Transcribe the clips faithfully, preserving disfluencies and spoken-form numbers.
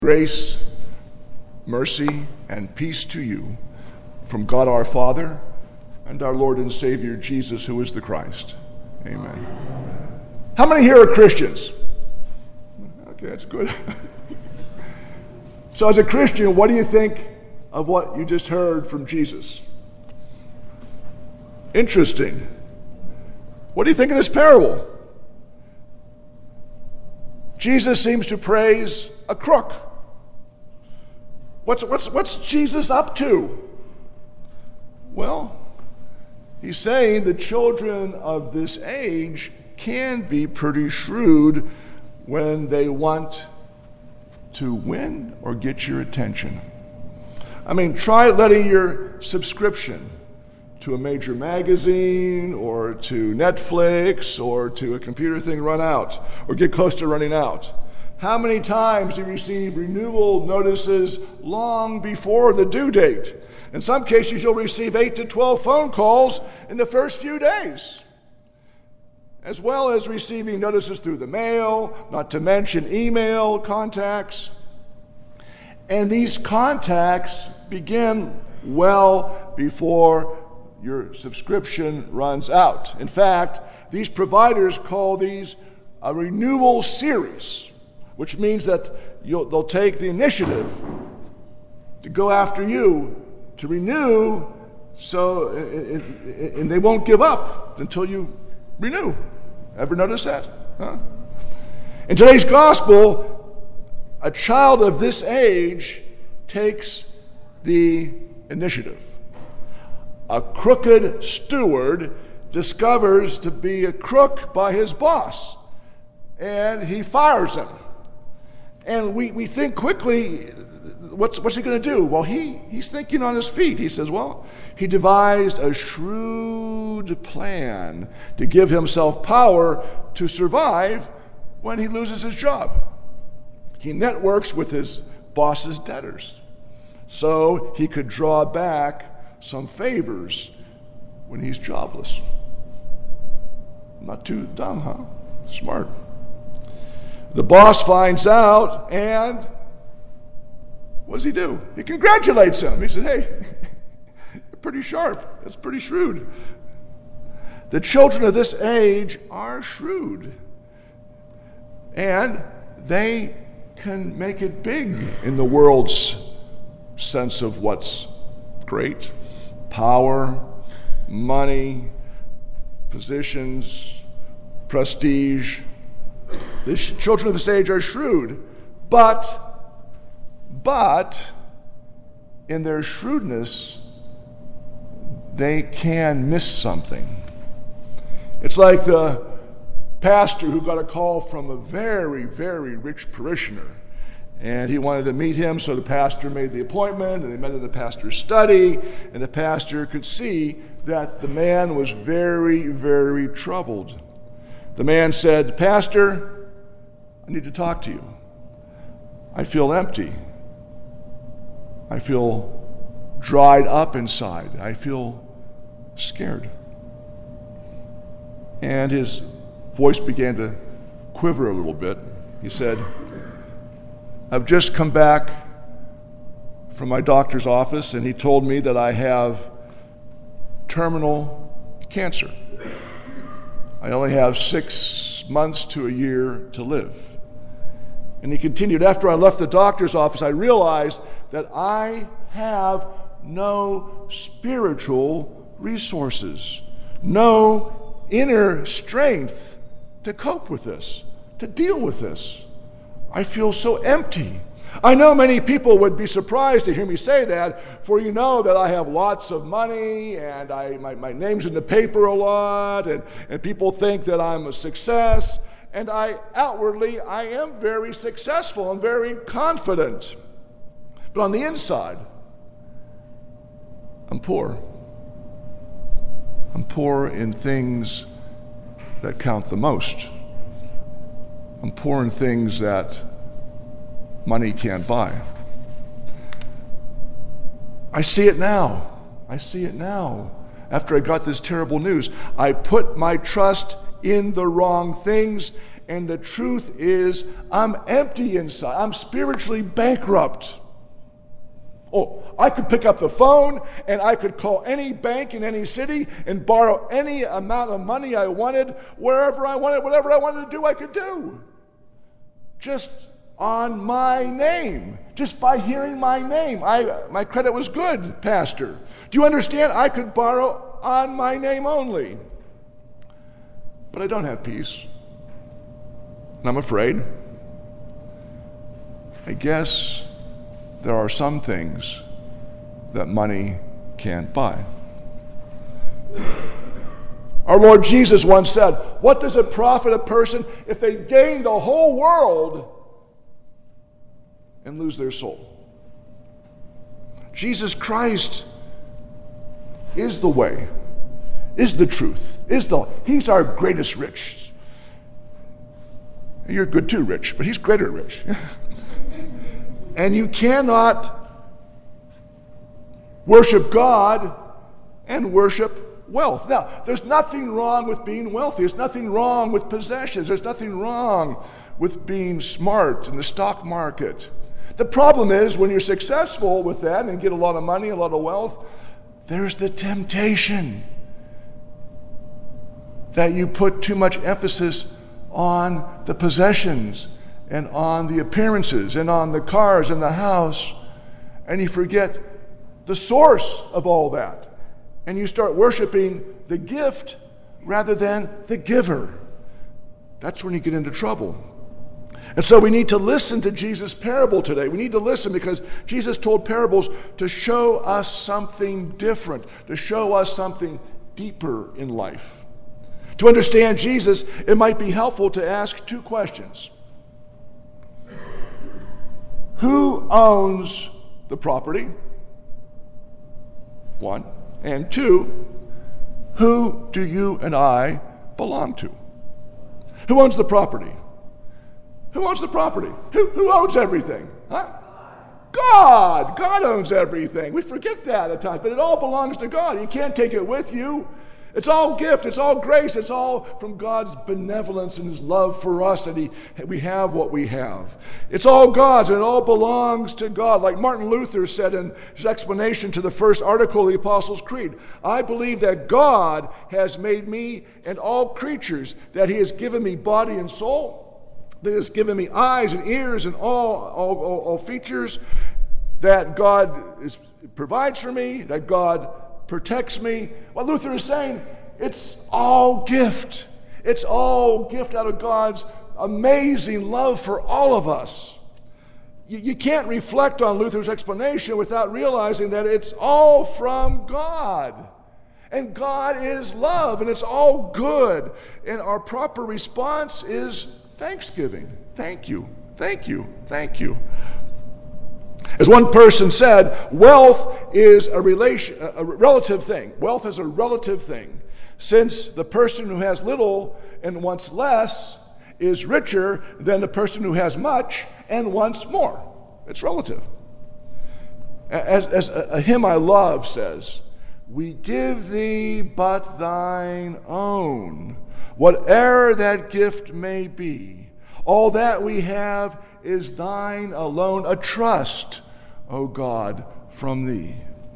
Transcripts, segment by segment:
Grace, mercy, and peace to you from God our Father and our Lord and Savior Jesus, who is the Christ. Amen. How many here are Christians? Okay, that's good. So as a Christian, what do you think of what you just heard from Jesus? Interesting. What do you think of this parable? Jesus seems to praise a crook. What's, what's, what's Jesus up to? Well, he's saying the children of this age can be pretty shrewd when they want to win or get your attention. I mean, try letting your subscription to a major magazine or to Netflix or to a computer thing run out or get close to running out. How many times do you receive renewal notices long before the due date? In some cases, you'll receive eight to twelve phone calls in the first few days, as well as receiving notices through the mail, not to mention email contacts. And these contacts begin well before your subscription runs out. In fact, these providers call these a renewal series, which means that you'll, they'll take the initiative to go after you to renew, so and, and they won't give up until you renew. Ever notice that? Huh? In today's gospel, a child of this age takes the initiative. A crooked steward discovers to be a crook by his boss, and he fires him. And we, we think quickly, what's, what's he going to do? Well, he, he's thinking on his feet. He says, well, he devised a shrewd plan to give himself power to survive when he loses his job. He networks with his boss's debtors so he could draw back some favors when he's jobless. Not too dumb, huh? Smart. The boss finds out, and what does he do? He congratulates him. He said, hey, you're pretty sharp. That's pretty shrewd. The children of this age are shrewd, and they can make it big in the world's sense of what's great. Power, money, positions, prestige. The children of this age are shrewd, but, but in their shrewdness, they can miss something. It's like the pastor who got a call from a very, very rich parishioner, and he wanted to meet him, so the pastor made the appointment, and they met in the pastor's study, and the pastor could see that the man was very, very troubled. The man said, Pastor, I need to talk to you. I feel empty. I feel dried up inside. I feel scared. And his voice began to quiver a little bit. He said, I've just come back from my doctor's office, and he told me that I have terminal cancer. I only have six months to a year to live. And he continued, after I left the doctor's office, I realized that I have no spiritual resources, no inner strength to cope with this, to deal with this. I feel so empty. I know many people would be surprised to hear me say that, for you know that I have lots of money, and I, my, my name's in the paper a lot, and, and people think that I'm a success, and I outwardly, I am very successful and very confident. But on the inside, I'm poor. I'm poor in things that count the most. I'm poor in things that money can't buy. I see it now. I see it now. After I got this terrible news, I put my trust in the wrong things, and the truth is I'm empty inside. I'm spiritually bankrupt. Oh, I could pick up the phone and I could call any bank in any city and borrow any amount of money I wanted, wherever I wanted, whatever I wanted to do, I could do. Just on my name, just by hearing my name. I, my credit was good, Pastor. Do you understand? I could borrow on my name only. But I don't have peace. And I'm afraid. I guess there are some things that money can't buy. Our Lord Jesus once said, what does it profit a person if they gain the whole world and lose their soul? Jesus Christ is the way, is the truth, is the, he's our greatest rich. You're good too, Rich, but he's greater rich. And you cannot worship God and worship wealth. Now, there's nothing wrong with being wealthy. There's nothing wrong with possessions. There's nothing wrong with being smart in the stock market. The problem is when you're successful with that and get a lot of money, a lot of wealth, there's the temptation that you put too much emphasis on the possessions and on the appearances and on the cars and the house, and you forget the source of all that. And you start worshiping the gift rather than the giver. That's when you get into trouble. And so we need to listen to Jesus' parable today. We need to listen because Jesus told parables to show us something different, to show us something deeper in life. To understand Jesus, it might be helpful to ask two questions. Who owns the property? One. And two, who do you and I belong to? Who owns the property? Who owns the property? Who, who owns everything? Huh? God. God owns everything. We forget that at times, but it all belongs to God. You can't take it with you. It's all gift. It's all grace. It's all from God's benevolence and his love for us that he, we have what we have. It's all God's and it all belongs to God. Like Martin Luther said in his explanation to the first article of the Apostles' Creed, I believe that God has made me and all creatures, that he has given me body and soul, that he has given me eyes and ears and all, all, all, all features, that God is, provides for me, that God protects me. What Luther is saying, it's all gift. It's all gift out of God's amazing love for all of us. You, you can't reflect on Luther's explanation without realizing that it's all from God. And God is love, and it's all good. And our proper response is thanksgiving. Thank you, thank you, thank you. As one person said, wealth is a, relation, a relative thing. Wealth is a relative thing, since the person who has little and wants less is richer than the person who has much and wants more. It's relative. As, as a, a hymn I love says, we give thee but thine own, whate'er that gift may be. All that we have is thine alone, a trust, O God, from thee.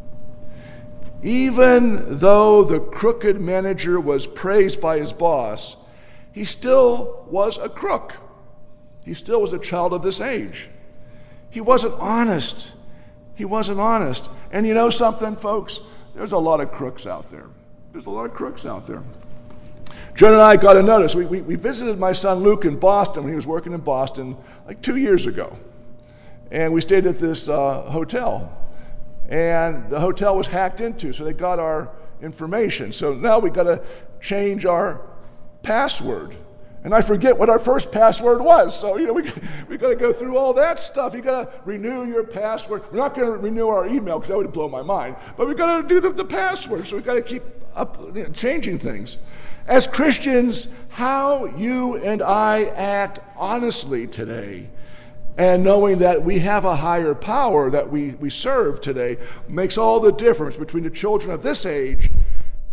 Even though the crooked manager was praised by his boss, he still was a crook. He still was a child of this age. He wasn't honest. He wasn't honest. And you know something, folks? There's a lot of crooks out there. There's a lot of crooks out there. Joan and I got a notice. We, we, we visited my son Luke in Boston when he was working in Boston like two years ago. And we stayed at this uh, hotel. And the hotel was hacked into, so they got our information. So now we got to change our password. And I forget what our first password was. So, you know, we, we got to go through all that stuff. You got to renew your password. We're not going to renew our email because that would blow my mind. But we got to do the, the password. So we got to keep up, you know, changing things. As Christians, how you and I act honestly today, and knowing that we have a higher power that we, we serve today, makes all the difference between the children of this age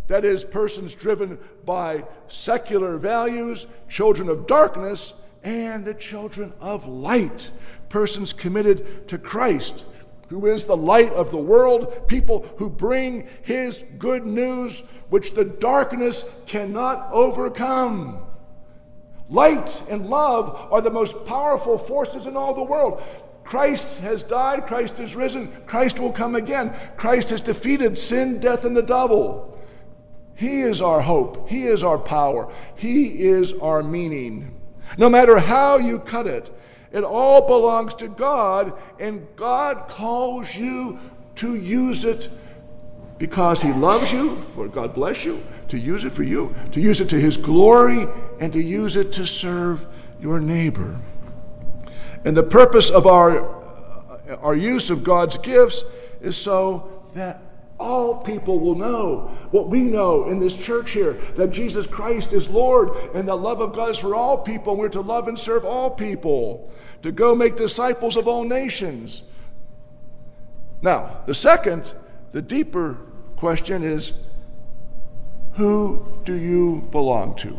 That is, persons driven by secular values, children of darkness, and the children of light, persons committed to Christ, who is the light of the world, people who bring his good news, which the darkness cannot overcome. Light and love are the most powerful forces in all the world. Christ has died, Christ is risen, Christ will come again. Christ has defeated sin, death, and the devil. He is our hope. He is our power. He is our meaning. No matter how you cut it, it all belongs to God, and God calls you to use it because he loves you, for God bless you, to use it for you, to use it to his glory, and to use it to serve your neighbor. And the purpose of our, our use of God's gifts is so that all people will know what we know in this church here, that Jesus Christ is Lord, and the love of God is for all people. We're to love and serve all people, to go make disciples of all nations. Now, the second, the deeper question is, who do you belong to?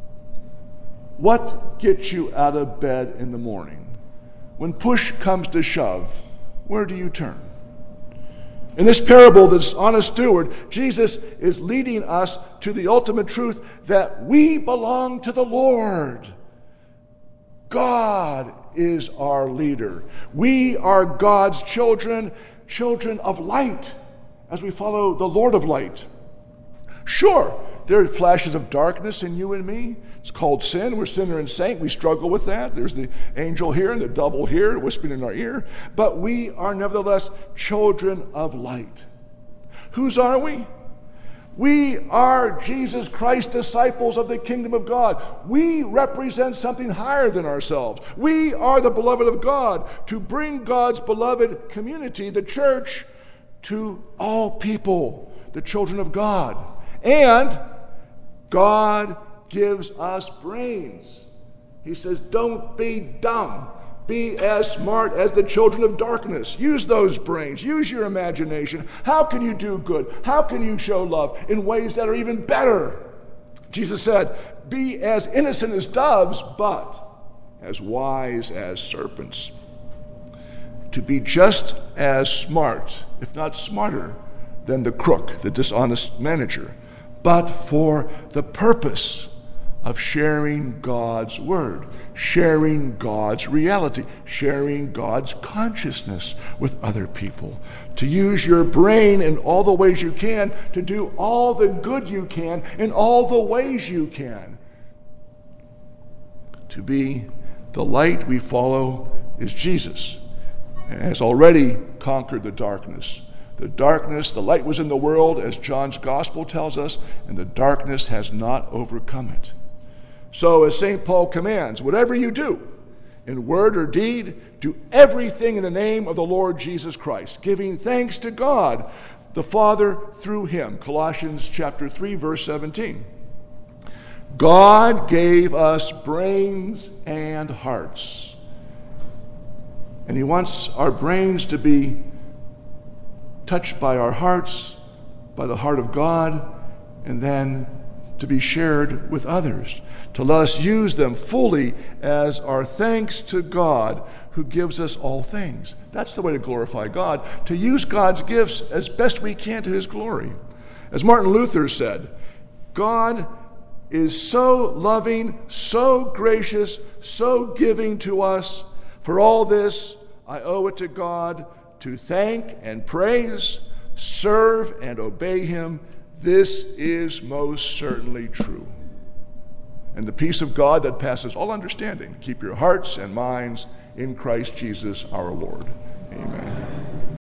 What gets you out of bed in the morning? When push comes to shove, where do you turn? In this parable, this honest steward, Jesus is leading us to the ultimate truth that we belong to the Lord. God is our leader. We are God's children, children of light, as we follow the Lord of light. Sure, there are flashes of darkness in you and me. It's called sin. We're sinner and saint. We struggle with that. There's the angel here and the devil here whispering in our ear. But we are nevertheless children of light. Whose are we? We are Jesus Christ, disciples of the kingdom of God. We represent something higher than ourselves. We are the beloved of God, to bring God's beloved community, the church, to all people, the children of God. And God gives us brains. He says, don't be dumb. Be as smart as the children of darkness. Use those brains. Use your imagination. How can you do good? How can you show love in ways that are even better? Jesus said, be as innocent as doves, but as wise as serpents. To be just as smart, if not smarter, than the crook, the dishonest manager, but for the purpose of sharing God's word, sharing God's reality, sharing God's consciousness with other people. To use your brain in all the ways you can, to do all the good you can in all the ways you can. To be the light we follow is Jesus, and has already conquered the darkness. The darkness, the light was in the world, as John's gospel tells us, and the darkness has not overcome it. So, as Saint Paul commands, whatever you do, in word or deed, do everything in the name of the Lord Jesus Christ, giving thanks to God, the Father, through him. Colossians chapter three, verse seventeen. God gave us brains and hearts. And he wants our brains to be touched by our hearts, by the heart of God, and then to be shared with others, to let us use them fully as our thanks to God who gives us all things. That's the way to glorify God, to use God's gifts as best we can to his glory. As Martin Luther said, God is so loving, so gracious, so giving to us. For all this, I owe it to God to thank and praise, serve and obey him. This is most certainly true. And the peace of God that passes all understanding, keep your hearts and minds in Christ Jesus our Lord. Amen.